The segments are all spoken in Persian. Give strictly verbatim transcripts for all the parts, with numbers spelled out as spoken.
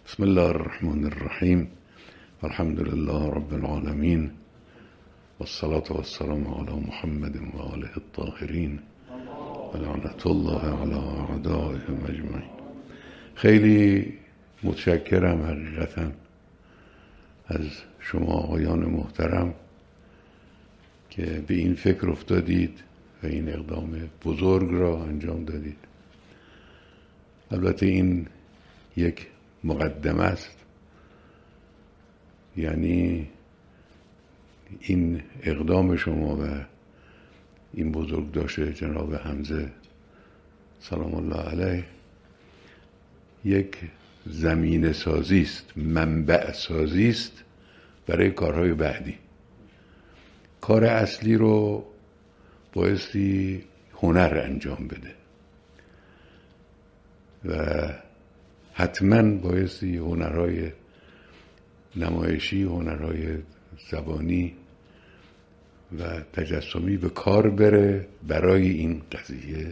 بسم الله الرحمن الرحیم الحمد لله رب العالمین والصلاة والسلام على محمد و آله الطاهرین و لعنت الله علی اعدائهم اجمعین. خیلی متشکرم حقیقتا از شما آقایان محترم که به این فکر افتادید و این اقدام بزرگ را انجام دادید. البته این یک مقدمه است، یعنی این اقدام شما و این بزرگداشت جناب حمزه سلام الله علیه یک زمینه سازی است، منبع سازی است برای کارهای بعدی. کار اصلی رو بایستی هنر انجام بده و حتما بایستی هنرهای نمایشی، هنرهای زبانی و تجسمی به کار بره برای این قضیه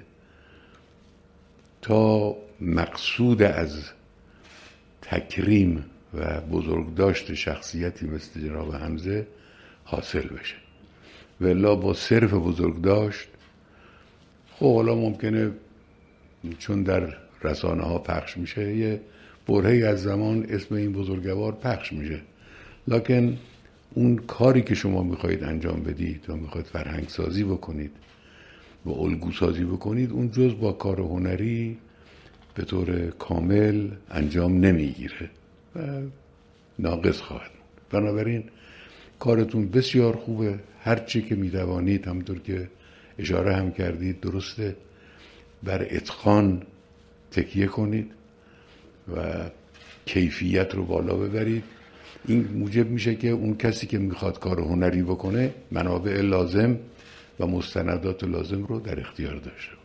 تا مقصود از تکریم و بزرگداشت شخصیتی مثل جناب حمزه حاصل بشه. والا با صرف بزرگداشت خب حالا ممکنه چون در رسانه ها پخش میشه یه برهه‌ای از زمان اسم این بزرگوار پخش میشه، لکن اون کاری که شما میخواهید انجام بدید و میخواهید فرهنگ سازی بکنید و الگو سازی بکنید، اون جز با کار هنری به طور کامل انجام نمیگیره و ناقص خواهد بود. بنابراین کارتون بسیار خوبه، هرچی که میتوانید همونطور که اشاره هم کردید درسته بر اتقان تکیه کنید و کیفیت رو بالا ببرید. این موجب میشه که اون کسی که میخواد کار هنری بکنه منابع لازم و مستندات لازم رو در اختیار داشته.